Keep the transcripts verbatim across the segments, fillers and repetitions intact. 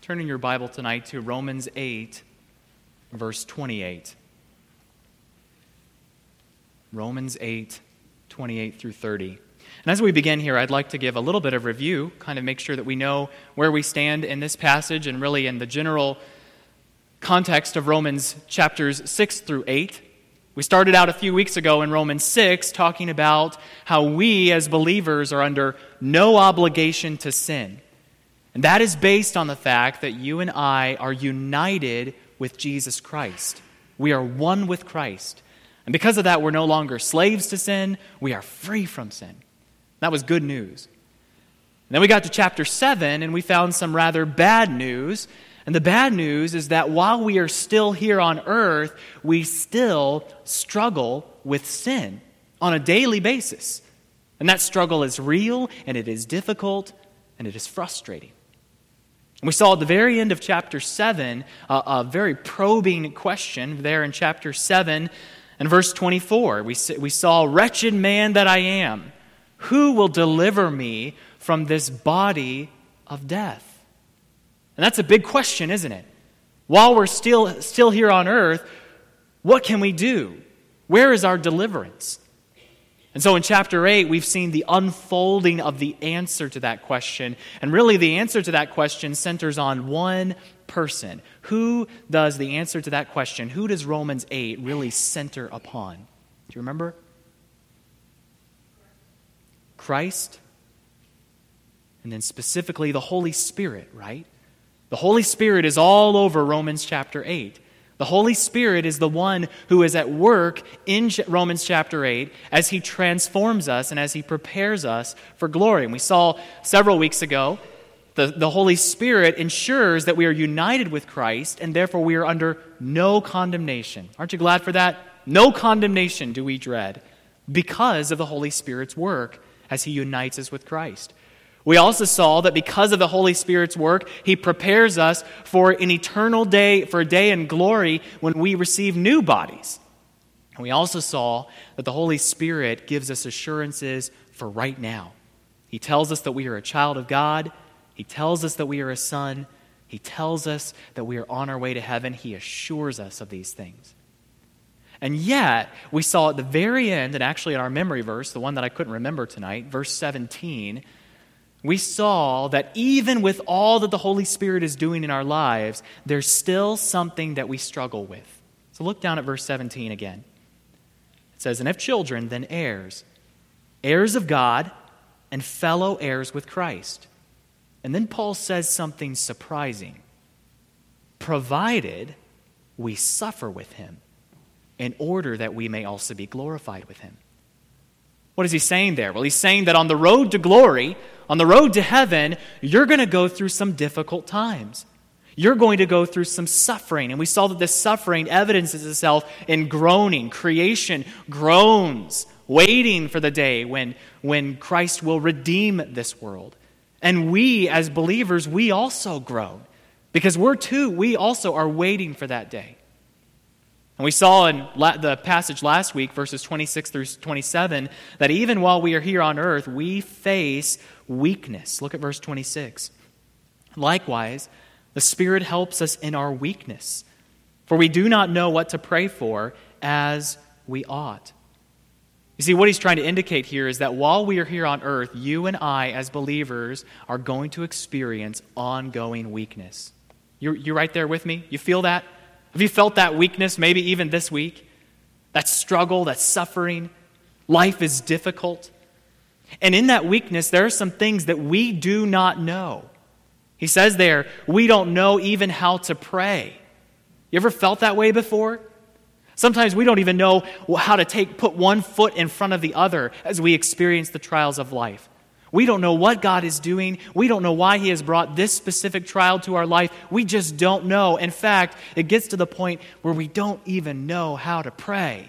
turn in your Bible tonight to Romans eight, verse twenty-eight. Romans eight, twenty-eight through thirty. And as we begin here, I'd like to give a little bit of review, kind of make sure that we know where we stand in this passage and really in the general context of Romans chapters six through eight. We started out a few weeks ago in Romans six talking about how we as believers are under no obligation to sin. And that is based on the fact that you and I are united with Jesus Christ. We are one with Christ. And because of that, we're no longer slaves to sin. We are free from sin. That was good news. And then we got to chapter seven, and we found some rather bad news. And the bad news is that while we are still here on earth, we still struggle with sin on a daily basis. And that struggle is real, and it is difficult, and it is frustrating. And we saw at the very end of chapter seven uh, a very probing question there in chapter seven and verse twenty-four. We, we saw, "Wretched man that I am, who will deliver me from this body of death?" And that's a big question, isn't it? While we're still, still here on earth, what can we do? Where is our deliverance? And so in chapter eight, we've seen the unfolding of the answer to that question. And really the answer to that question centers on one person. Who does the answer to that question, who does Romans eight really center upon? Do you remember? Christ. And then specifically the Holy Spirit, right? The Holy Spirit is all over Romans chapter eight. The Holy Spirit is the one who is at work in Romans chapter eight as He transforms us and as He prepares us for glory. And we saw several weeks ago, the, the Holy Spirit ensures that we are united with Christ and therefore we are under no condemnation. Aren't you glad for that? No condemnation do we dread because of the Holy Spirit's work as He unites us with Christ. We also saw that because of the Holy Spirit's work, He prepares us for an eternal day, for a day in glory when we receive new bodies. And we also saw that the Holy Spirit gives us assurances for right now. He tells us that we are a child of God. He tells us that we are a son. He tells us that we are on our way to heaven. He assures us of these things. And yet, we saw at the very end, and actually in our memory verse, the one that I couldn't remember tonight, verse seventeen, we saw that even with all that the Holy Spirit is doing in our lives, there's still something that we struggle with. So look down at verse seventeen again. It says, "And if children, then heirs, heirs of God and fellow heirs with Christ." And then Paul says something surprising. "Provided we suffer with Him, in order that we may also be glorified with Him." What is he saying there? Well, he's saying that on the road to glory, on the road to heaven, you're going to go through some difficult times. You're going to go through some suffering. And we saw that this suffering evidences itself in groaning. Creation groans, waiting for the day when, when Christ will redeem this world. And we, as believers, we also groan. Because we're too, we also are waiting for that day. And we saw in la- the passage last week, verses twenty-six through twenty-seven, that even while we are here on earth, we face weakness. Look at verse twenty-six. "Likewise, the Spirit helps us in our weakness, for we do not know what to pray for as we ought." You see, what he's trying to indicate here is that while we are here on earth, you and I, as believers, are going to experience ongoing weakness. You're, you're right there with me? You feel that? Have you felt that weakness maybe even this week? That struggle, that suffering? Life is difficult. And in that weakness, there are some things that we do not know. He says there, we don't know even how to pray. You ever felt that way before? Sometimes we don't even know how to take put one foot in front of the other as we experience the trials of life. We don't know what God is doing. We don't know why He has brought this specific trial to our life. We just don't know. In fact, it gets to the point where we don't even know how to pray.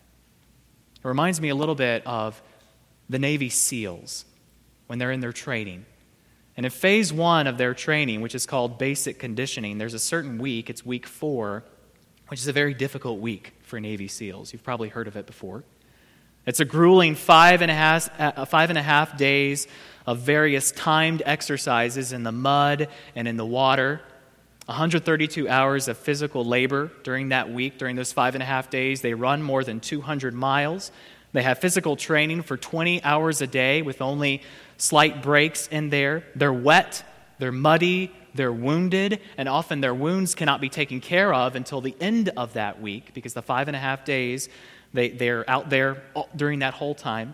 It reminds me a little bit of the Navy SEALs when they're in their training. And in phase one of their training, which is called basic conditioning, there's a certain week, it's week four, which is a very difficult week for Navy SEALs. You've probably heard of it before. It's a grueling five and a half, uh, five and a half days of various timed exercises in the mud and in the water. one hundred thirty-two hours of physical labor during that week, during those five and a half days. They run more than two hundred miles. They have physical training for twenty hours a day with only slight breaks in there. They're wet, they're muddy, they're wounded, and often their wounds cannot be taken care of until the end of that week because the five and a half days, they, they're out there during that whole time.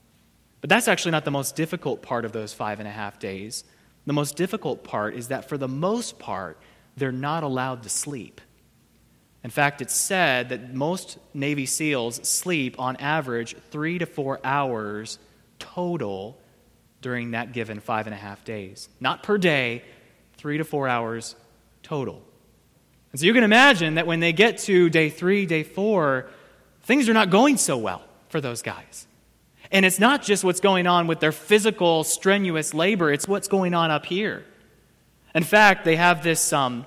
But that's actually not the most difficult part of those five and a half days. The most difficult part is that for the most part, they're not allowed to sleep. In fact, it's said that most Navy SEALs sleep on average three to four hours total during that given five and a half days. Not per day, three to four hours total. And so you can imagine that when they get to day three, day four, things are not going so well for those guys. And it's not just what's going on with their physical, strenuous labor, it's what's going on up here. In fact, they have this um,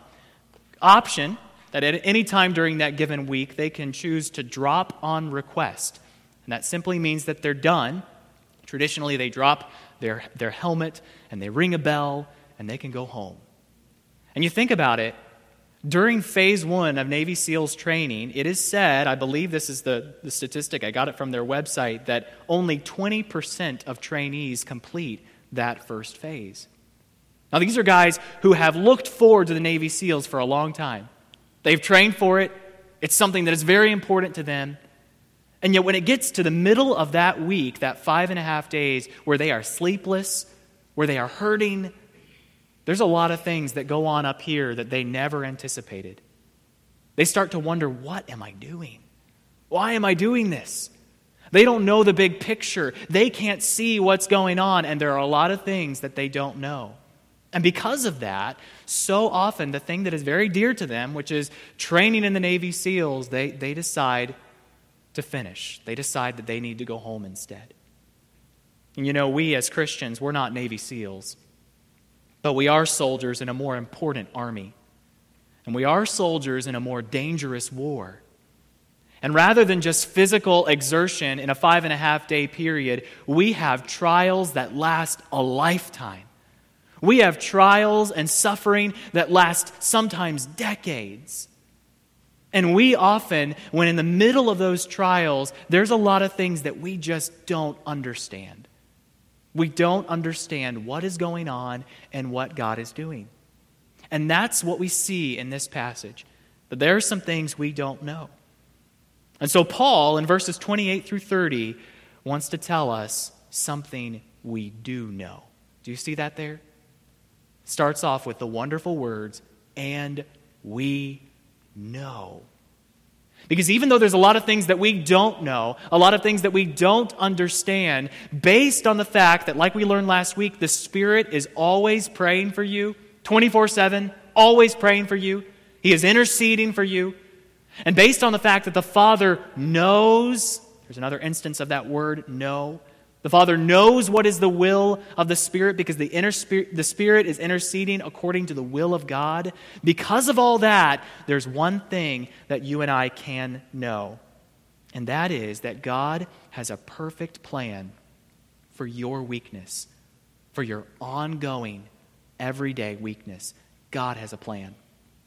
option that at any time during that given week, they can choose to drop on request. And that simply means that they're done. Traditionally, they drop their, their helmet and they ring a bell and they can go home. And you think about it, during phase one of Navy SEALs training, it is said, I believe this is the, the statistic, I got it from their website, that only twenty percent of trainees complete that first phase. Now, these are guys who have looked forward to the Navy SEALs for a long time. They've trained for it. It's something that is very important to them. And yet when it gets to the middle of that week, that five and a half days where they are sleepless, where they are hurting, there's a lot of things that go on up here that they never anticipated. They start to wonder, what am I doing? Why am I doing this? They don't know the big picture. They can't see what's going on, and there are a lot of things that they don't know. And because of that, so often the thing that is very dear to them, which is training in the Navy SEALs, they, they decide to finish. They decide that they need to go home instead. And you know, we as Christians, we're not Navy SEALs, but we are soldiers in a more important army. And we are soldiers in a more dangerous war. And rather than just physical exertion in a five and a half day period, we have trials that last a lifetime. We have trials and suffering that last sometimes decades. And we often, when in the middle of those trials, there's a lot of things that we just don't understand. We don't understand what is going on and what God is doing. And that's what we see in this passage, that there are some things we don't know. And so Paul, in verses twenty-eight through thirty, wants to tell us something we do know. Do you see that there? Starts off with the wonderful words, and we know. Because even though there's a lot of things that we don't know, a lot of things that we don't understand, based on the fact that, like we learned last week, the Spirit is always praying for you, twenty-four seven, always praying for you. He is interceding for you. And based on the fact that the Father knows, there's another instance of that word, know. The Father knows what is the will of the Spirit because the, inner spirit, the Spirit is interceding according to the will of God. Because of all that, there's one thing that you and I can know. And that is that God has a perfect plan for your weakness, for your ongoing, everyday weakness. God has a plan.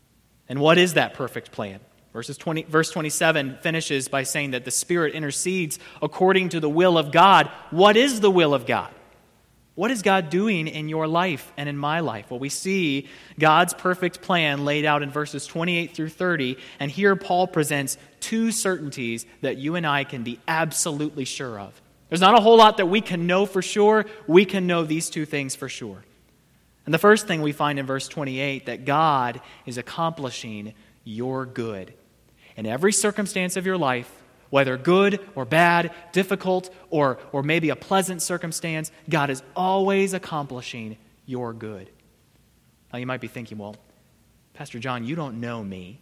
And what is that perfect plan? Verses twenty, verse twenty-seven finishes by saying that the Spirit intercedes according to the will of God. What is the will of God? What is God doing in your life and in my life? Well, we see God's perfect plan laid out in verses twenty-eight through thirty, and here Paul presents two certainties that you and I can be absolutely sure of. There's not a whole lot that we can know for sure. We can know these two things for sure. And the first thing we find in verse twenty-eight, that God is accomplishing your good. In every circumstance of your life, whether good or bad, difficult or, or maybe a pleasant circumstance, God is always accomplishing your good. Now you might be thinking, well, Pastor John, you don't know me.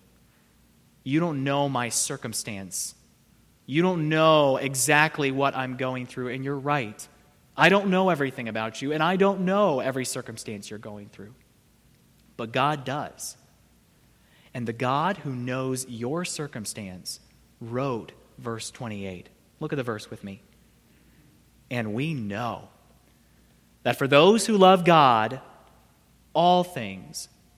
You don't know my circumstance. You don't know exactly what I'm going through, and you're right. I don't know everything about you, and I don't know every circumstance you're going through. But God does. And the God who knows your circumstance wrote verse twenty-eight. Look at the verse with me. And we know that for those who love God, all things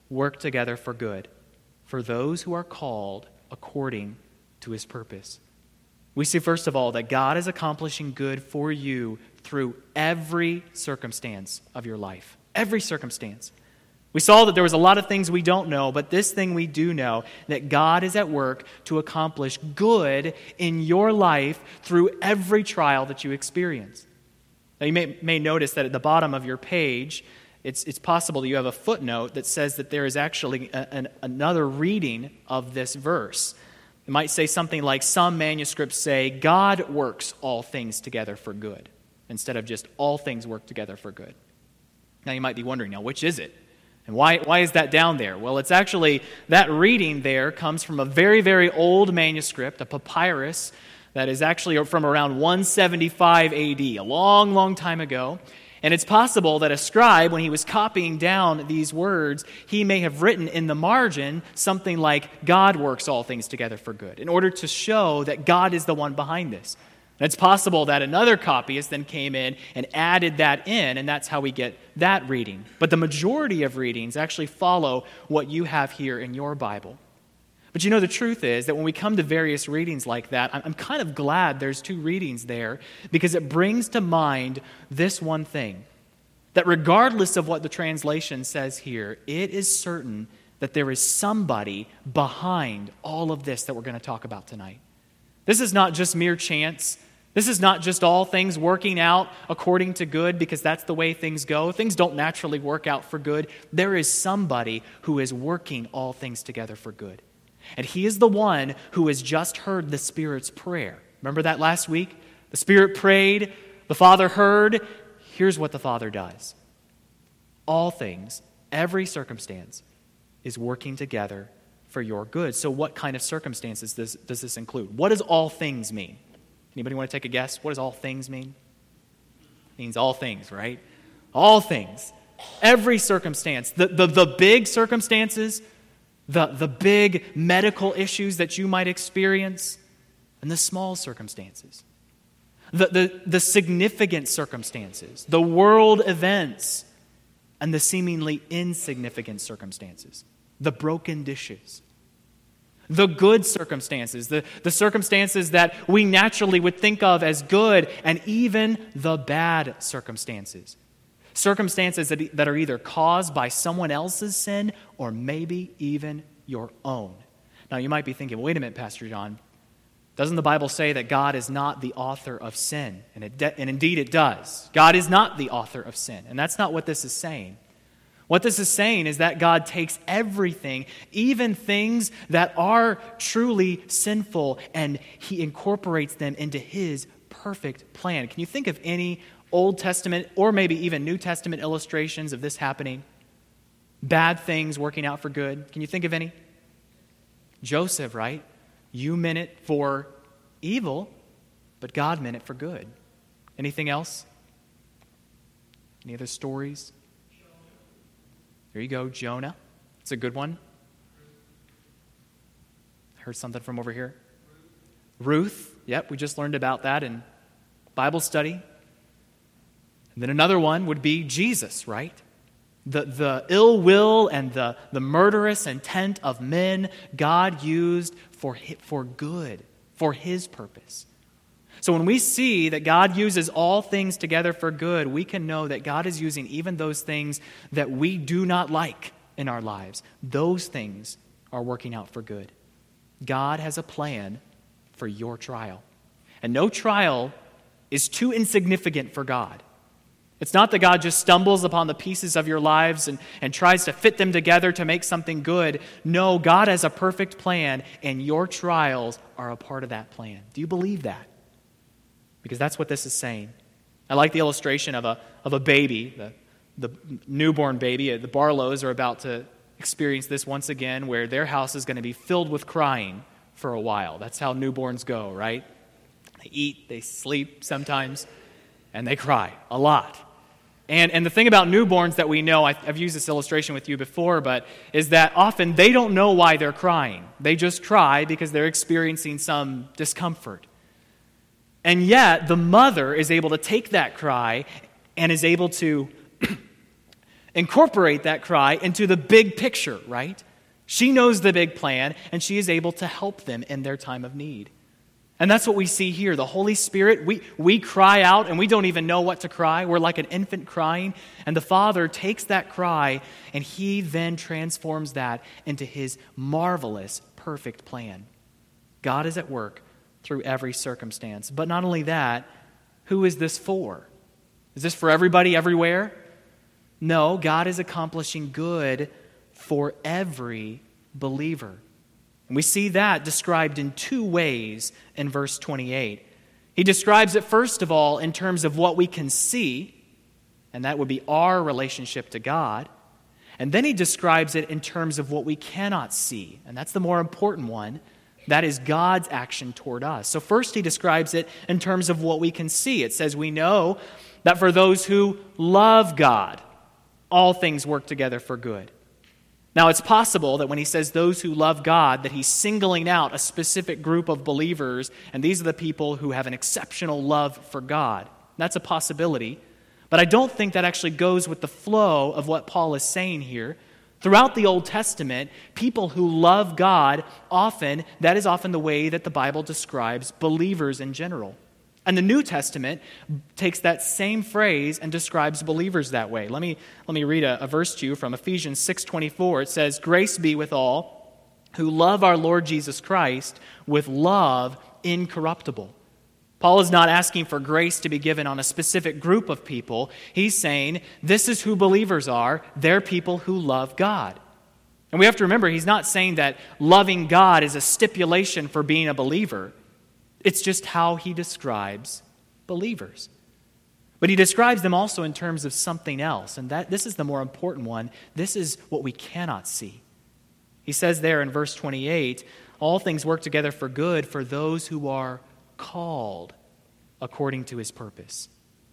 work together for good for those who are called according to his purpose. We see, first of all, that God is accomplishing good for you through every circumstance of your life. Every circumstance. We saw that there was a lot of things we don't know, but this thing we do know, that God is at work to accomplish good in your life through every trial that you experience. Now, you may, may notice that at the bottom of your page, it's, it's possible that you have a footnote that says that there is actually a, an, another reading of this verse. It might say something like, some manuscripts say, God works all things together for good, instead of just all things work together for good. Now, you might be wondering, now, which is it? And why, why is that down there? Well, it's actually, that reading there comes from a very, very old manuscript, a papyrus, that is actually from around one seventy-five A D, a long, long time ago. And it's possible that a scribe, when he was copying down these words, he may have written in the margin something like, God works all things together for good, in order to show that God is the one behind this. And it's possible that another copyist then came in and added that in, and that's how we get that reading. But the majority of readings actually follow what you have here in your Bible. But you know, the truth is that when we come to various readings like that, I'm kind of glad there's two readings there, because it brings to mind this one thing, that regardless of what the translation says here, it is certain that there is somebody behind all of this that we're going to talk about tonight. This is not just mere chance. This is not just all things working out according to good because that's the way things go. Things don't naturally work out for good. There is somebody who is working all things together for good. And he is the one who has just heard the Spirit's prayer. Remember that last week? The Spirit prayed, the Father heard. Here's what the Father does. All things, every circumstance, is working together for your good. So what kind of circumstances does, does this include? What does all things mean? Anybody want to take a guess? What does all things mean? It means all things, right? All things. Every circumstance. The, the, the big circumstances, the, the big medical issues that you might experience, and the small circumstances. The, the, the significant circumstances, the world events, and the seemingly insignificant circumstances. The broken dishes. The good circumstances, the, the circumstances that we naturally would think of as good, and even the bad circumstances. Circumstances that, that are either caused by someone else's sin or maybe even your own. Now you might be thinking, wait a minute, Pastor John, doesn't the Bible say that God is not the author of sin? And, it de- and indeed it does. God is not the author of sin, and that's not what this is saying. What this is saying is that God takes everything, even things that are truly sinful, and he incorporates them into his perfect plan. Can you think of any Old Testament or maybe even New Testament illustrations of this happening? Bad things working out for good. Can you think of any? Joseph, right? You meant it for evil, but God meant it for good. Anything else? Any other stories? There you go, Jonah. It's a good one. I heard something from over here. Ruth. Yep, we just learned about that in Bible study. And then another one would be Jesus, right? The, the ill will and the, the murderous intent of men, God used for, for good, for his purpose. So when we see that God uses all things together for good, we can know that God is using even those things that we do not like in our lives. Those things are working out for good. God has a plan for your trial. And no trial is too insignificant for God. It's not that God just stumbles upon the pieces of your lives and, and tries to fit them together to make something good. No, God has a perfect plan, and your trials are a part of that plan. Do you believe that? Because that's what this is saying. I like the illustration of a of a baby, the, the newborn baby. The Barlows are about to experience this once again, where their house is going to be filled with crying for a while. That's how newborns go, right? They eat, they sleep sometimes, and they cry a lot. And and the thing about newborns that we know, I've used this illustration with you before, but is that often they don't know why they're crying. They just cry because they're experiencing some discomfort. And yet, the mother is able to take that cry and is able to incorporate that cry into the big picture, right? She knows the big plan, and she is able to help them in their time of need. And that's what we see here. The Holy Spirit, we, we cry out, and we don't even know what to cry. We're like an infant crying, and the Father takes that cry, and He then transforms that into His marvelous, perfect plan. God is at work through every circumstance. But not only that, who is this for? Is this for everybody, everywhere? No, God is accomplishing good for every believer. And we see that described in two ways in verse twenty-eight. He describes it, first of all, in terms of what we can see, and that would be our relationship to God. And then he describes it in terms of what we cannot see, and that's the more important one. That is God's action toward us. So first he describes it in terms of what we can see. It says we know that for those who love God, all things work together for good. Now, it's possible that when he says those who love God, that he's singling out a specific group of believers, and these are the people who have an exceptional love for God. That's a possibility, but I don't think that actually goes with the flow of what Paul is saying here. Throughout the Old Testament, people who love God, often, that is often the way that the Bible describes believers in general. And the New Testament takes that same phrase and describes believers that way. Let me, let me read a, a verse to you from Ephesians six twenty-four. It says, "Grace be with all who love our Lord Jesus Christ with love incorruptible." Paul is not asking for grace to be given on a specific group of people. He's saying, this is who believers are. They're people who love God. And we have to remember, he's not saying that loving God is a stipulation for being a believer. It's just how he describes believers. But he describes them also in terms of something else, and that this is the more important one. This is what we cannot see. He says there in verse twenty-eight, all things work together for good for those who are called according to his purpose.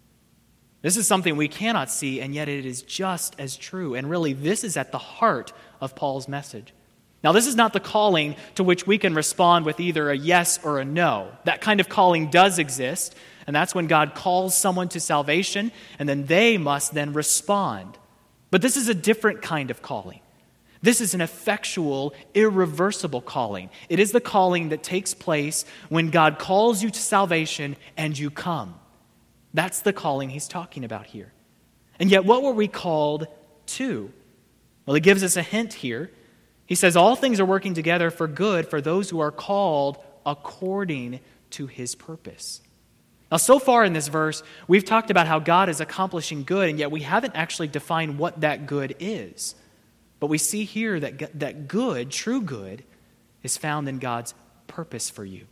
This is something we cannot see, and yet it is just as true. And really, this is at the heart of Paul's message. Now, this is not the calling to which we can respond with either a yes or a no. That kind of calling does exist, and that's when God calls someone to salvation, and then they must then respond. But this is a different kind of calling. This is an effectual, irreversible calling. It is the calling that takes place when God calls you to salvation and you come. That's the calling he's talking about here. And yet, what were we called to? Well, he gives us a hint here. He says, all things are working together for good for those who are called according to his purpose. Now, so far in this verse, we've talked about how God is accomplishing good, and yet we haven't actually defined what that good is. But we see here that, that good, true good, is found in God's purpose for you.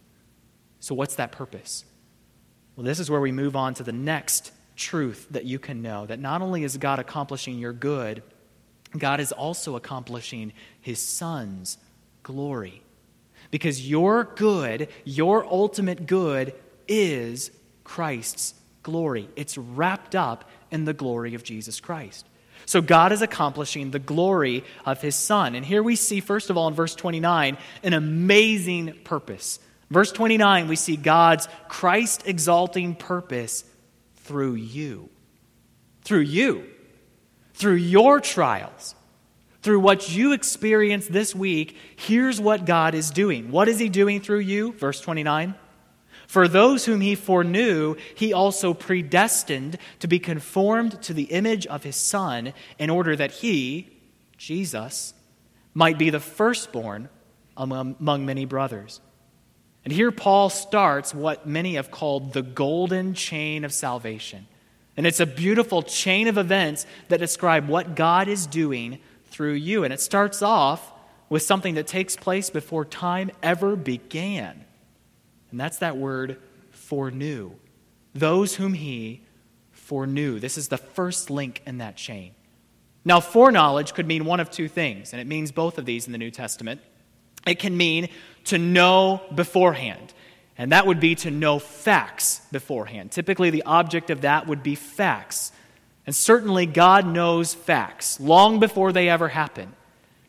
So what's that purpose? Well, this is where we move on to the next truth that you can know, that not only is God accomplishing your good, God is also accomplishing his Son's glory. Because your good, your ultimate good, is Christ's glory. It's wrapped up in the glory of Jesus Christ. So God is accomplishing the glory of his Son. And here we see, first of all, in verse twenty-nine, an amazing purpose. Verse twenty-nine, we see God's Christ-exalting purpose through you. Through you. Through your trials. Through what you experience this week, here's what God is doing. What is he doing through you? Verse twenty-nine. For those whom he foreknew, he also predestined to be conformed to the image of his Son, in order that he, Jesus, might be the firstborn among, among many brothers. And here Paul starts what many have called the golden chain of salvation. And it's a beautiful chain of events that describe what God is doing through you. And it starts off with something that takes place before time ever began. And that's that word, foreknew. Those whom he foreknew. This is the first link in that chain. Now, foreknowledge could mean one of two things, and it means both of these in the New Testament. It can mean to know beforehand, and that would be to know facts beforehand. Typically, the object of that would be facts. And certainly, God knows facts long before they ever happen.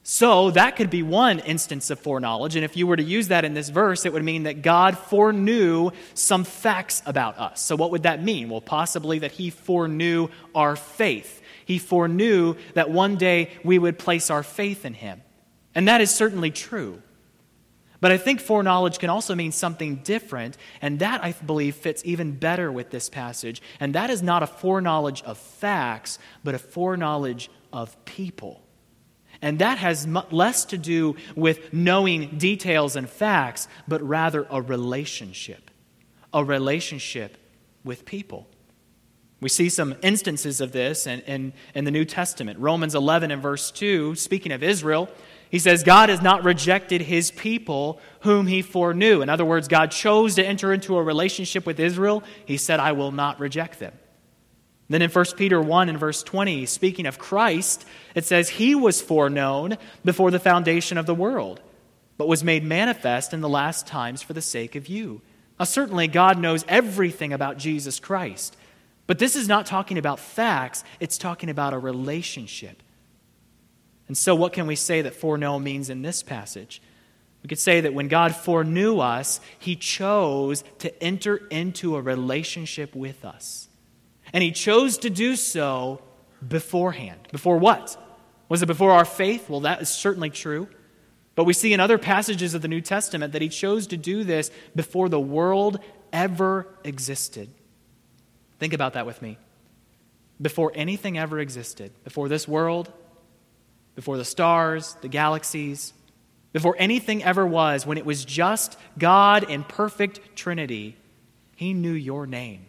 So that could be one instance of foreknowledge, and if you were to use that in this verse, it would mean that God foreknew some facts about us. So what would that mean? Well, possibly that he foreknew our faith. He foreknew that one day we would place our faith in him. And that is certainly true. But I think foreknowledge can also mean something different, and that, I believe, fits even better with this passage. And that is not a foreknowledge of facts, but a foreknowledge of people. And that has less to do with knowing details and facts, but rather a relationship. A relationship with people. We see some instances of this in, in, in the New Testament. Romans eleven and verse two, speaking of Israel, he says, God has not rejected his people whom he foreknew. In other words, God chose to enter into a relationship with Israel. He said, I will not reject them. Then in First Peter one and verse twenty, speaking of Christ, it says, he was foreknown before the foundation of the world, but was made manifest in the last times for the sake of you. Now certainly God knows everything about Jesus Christ, but this is not talking about facts, it's talking about a relationship. And so what can we say that foreknow means in this passage? We could say that when God foreknew us, he chose to enter into a relationship with us. And he chose to do so beforehand. Before what? Was it before our faith? Well, that is certainly true. But we see in other passages of the New Testament that he chose to do this before the world ever existed. Think about that with me. Before anything ever existed, before this world, before the stars, the galaxies, before anything ever was, when it was just God in perfect Trinity, he knew your name.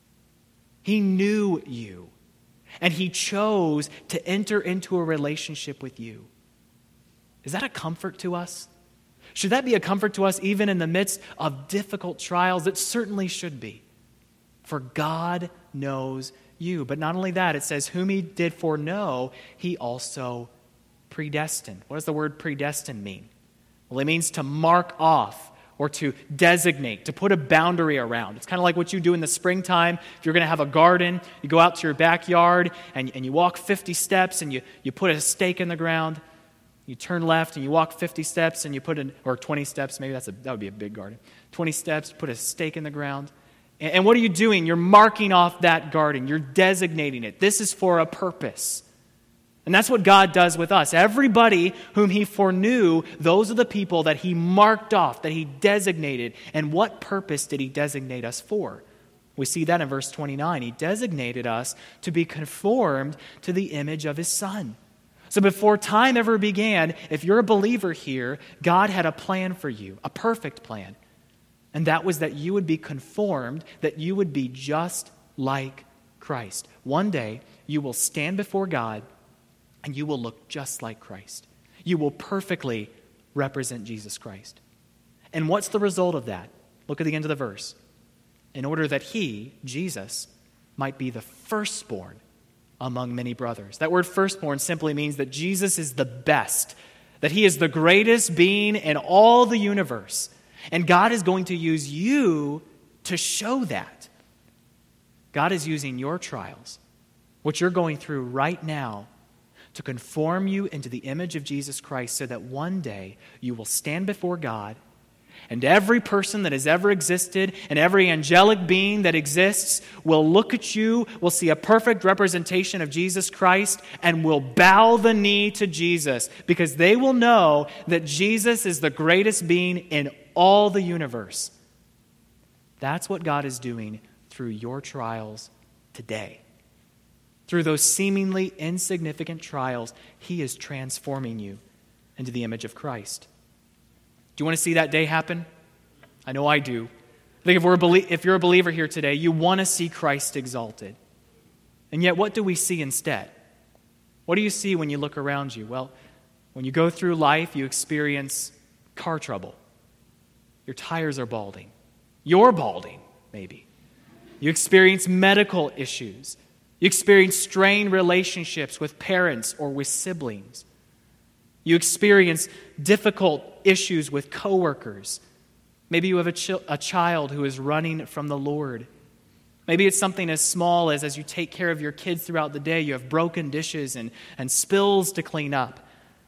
He knew you, and he chose to enter into a relationship with you. Is that a comfort to us? Should that be a comfort to us even in the midst of difficult trials? It certainly should be. For God knows you. But not only that, it says, whom he did foreknow, he also predestined. What does the word predestined mean? Well, it means to mark off, or to designate, to put a boundary around. It's kind of like what you do in the springtime. If you're going to have a garden, you go out to your backyard and, and you walk fifty steps and you, you put a stake in the ground. You turn left and you walk fifty steps and you put an, or twenty steps, maybe that's a, that would be a big garden. twenty steps, put a stake in the ground. And, and what are you doing? You're marking off that garden. You're designating it. This is for a purpose. And that's what God does with us. Everybody whom he foreknew, those are the people that he marked off, that he designated. And what purpose did he designate us for? We see that in verse twenty-nine. He designated us to be conformed to the image of his Son. So before time ever began, if you're a believer here, God had a plan for you, a perfect plan. And that was that you would be conformed, that you would be just like Christ. One day, you will stand before God and you will look just like Christ. You will perfectly represent Jesus Christ. And what's the result of that? Look at the end of the verse. In order that he, Jesus, might be the firstborn among many brothers. That word firstborn simply means that Jesus is the best, that he is the greatest being in all the universe. And God is going to use you to show that. God is using your trials, what you're going through right now, to conform you into the image of Jesus Christ so that one day you will stand before God and every person that has ever existed and every angelic being that exists will look at you, will see a perfect representation of Jesus Christ, and will bow the knee to Jesus because they will know that Jesus is the greatest being in all the universe. That's what God is doing through your trials today. Through those seemingly insignificant trials, he is transforming you into the image of Christ. Do you want to see that day happen? I know I do. I think if, we're a belie- if you're a believer here today, you want to see Christ exalted. And yet, what do we see instead? What do you see when you look around you? Well, when you go through life, you experience car trouble. Your tires are balding. You're balding, maybe. You experience medical issues. You experience strained relationships with parents or with siblings. You experience difficult issues with coworkers. Maybe you have a, ch- a child who is running from the Lord. Maybe it's something as small as as you take care of your kids throughout the day, you have broken dishes and, and spills to clean up.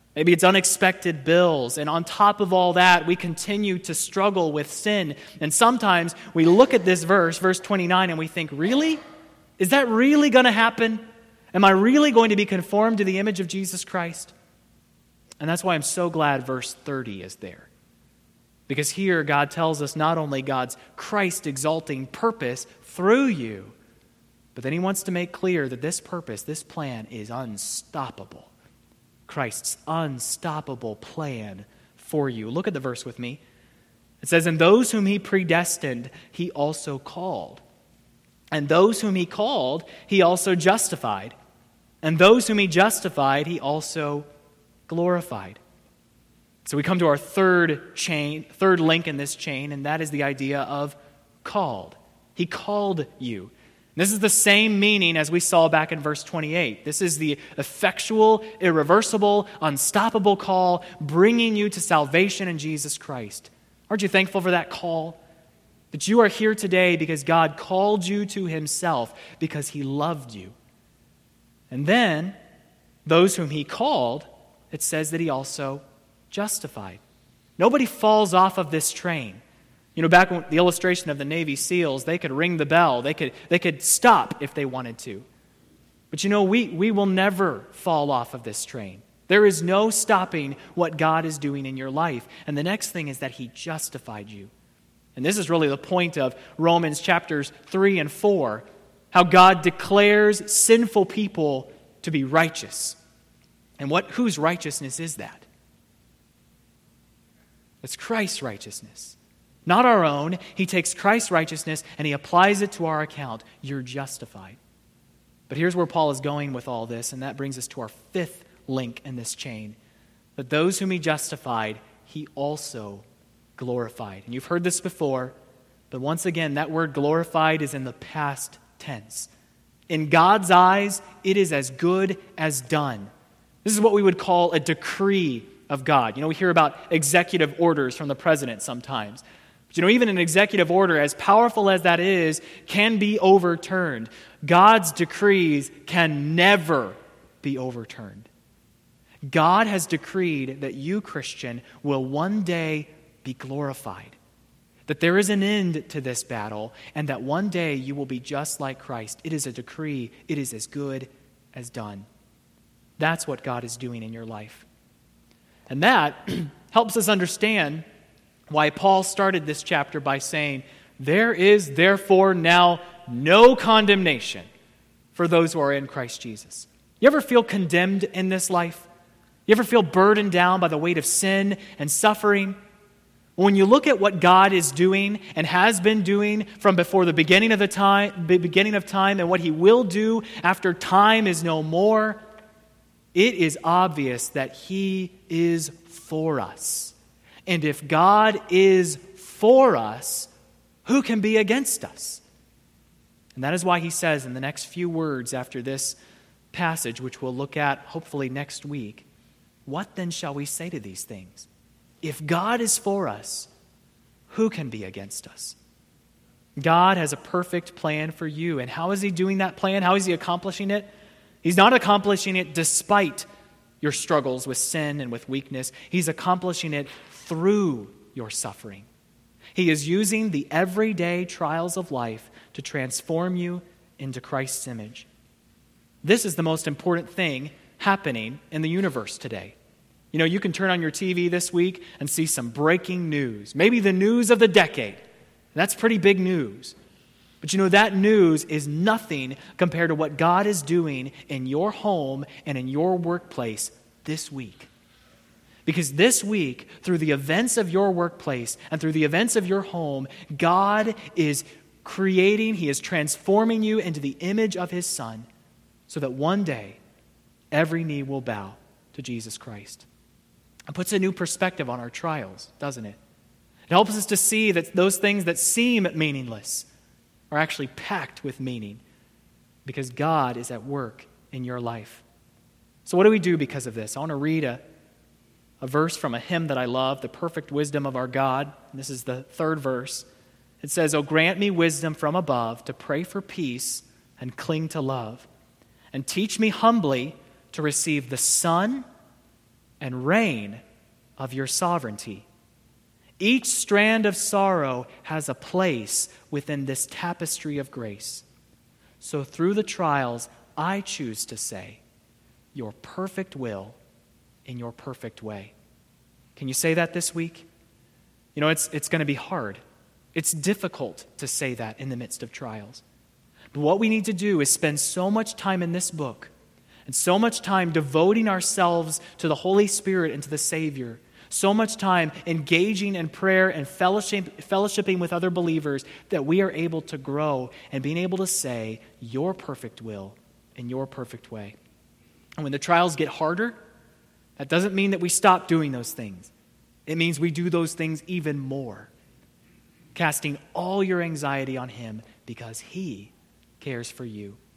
Maybe it's unexpected bills. And on top of all that, we continue to struggle with sin. And sometimes we look at this verse, verse twenty-nine, and we think, really? Is that really going to happen? Am I really going to be conformed to the image of Jesus Christ? And that's why I'm so glad verse thirty is there. Because here God tells us not only God's Christ-exalting purpose through you, but then he wants to make clear that this purpose, this plan is unstoppable. Christ's unstoppable plan for you. Look at the verse with me. It says, "And those whom he predestined, he also called. And those whom he called, he also justified. And those whom he justified, he also glorified." So we come to our third chain, third link in this chain, and that is the idea of called. He called you. This is the same meaning as we saw back in verse twenty-eight. This is the effectual, irreversible, unstoppable call bringing you to salvation in Jesus Christ. Aren't you thankful for that call? That you are here today because God called you to himself because he loved you. And then, those whom he called, it says that he also justified. Nobody falls off of this train. You know, back when the illustration of the Navy SEALs, they could ring the bell. They could, they could stop if they wanted to. But you know, we, we will never fall off of this train. There is no stopping what God is doing in your life. And the next thing is that he justified you. And this is really the point of Romans chapters three and four, how God declares sinful people to be righteous. And what whose righteousness is that? It's Christ's righteousness. Not our own. He takes Christ's righteousness and he applies it to our account. You're justified. But here's where Paul is going with all this, and that brings us to our fifth link in this chain. That those whom he justified, he also glorified. And you've heard this before, but once again, that word glorified is in the past tense. In God's eyes, it is as good as done. This is what we would call a decree of God. You know, we hear about executive orders from the president sometimes. But you know, even an executive order, as powerful as that is, can be overturned. God's decrees can never be overturned. God has decreed that you, Christian, will one day be glorified. That there is an end to this battle, and that one day you will be just like Christ. It is a decree. It is as good as done. That's what God is doing in your life. And that helps us understand why Paul started this chapter by saying, "There is therefore now no condemnation for those who are in Christ Jesus." You ever feel condemned in this life? You ever feel burdened down by the weight of sin and suffering? When you look at what God is doing and has been doing from before the beginning of the time, beginning of time, and what he will do after time is no more, it is obvious that he is for us. And if God is for us, who can be against us? And that is why he says in the next few words after this passage, which we'll look at hopefully next week, "What then shall we say to these things? If God is for us, who can be against us?" God has a perfect plan for you. And how is he doing that plan? How is he accomplishing it? He's not accomplishing it despite your struggles with sin and with weakness. He's accomplishing it through your suffering. He is using the everyday trials of life to transform you into Christ's image. This is the most important thing happening in the universe today. You know, you can turn on your T V this week and see some breaking news. Maybe the news of the decade. That's pretty big news. But you know, that news is nothing compared to what God is doing in your home and in your workplace this week. Because this week, through the events of your workplace and through the events of your home, God is creating, he is transforming you into the image of his Son so that one day every knee will bow to Jesus Christ. It puts a new perspective on our trials, doesn't it? It helps us to see that those things that seem meaningless are actually packed with meaning because God is at work in your life. So what do we do because of this? I want to read a, a verse from a hymn that I love, "The Perfect Wisdom of Our God." And this is the third verse. It says, "Oh, grant me wisdom from above to pray for peace and cling to love, and teach me humbly to receive the sun and reign of your sovereignty. Each strand of sorrow has a place within this tapestry of grace. So through the trials, I choose to say, your perfect will in your perfect way. Can you say that this week? You know, it's, it's going to be hard. It's difficult to say that in the midst of trials. But what we need to do is spend so much time in this book and so much time devoting ourselves to the Holy Spirit and to the Savior, so much time engaging in prayer and fellowship, fellowshipping with other believers that we are able to grow and being able to say, your perfect will in your perfect way. And when the trials get harder, that doesn't mean that we stop doing those things. It means we do those things even more, casting all your anxiety on Him because He cares for you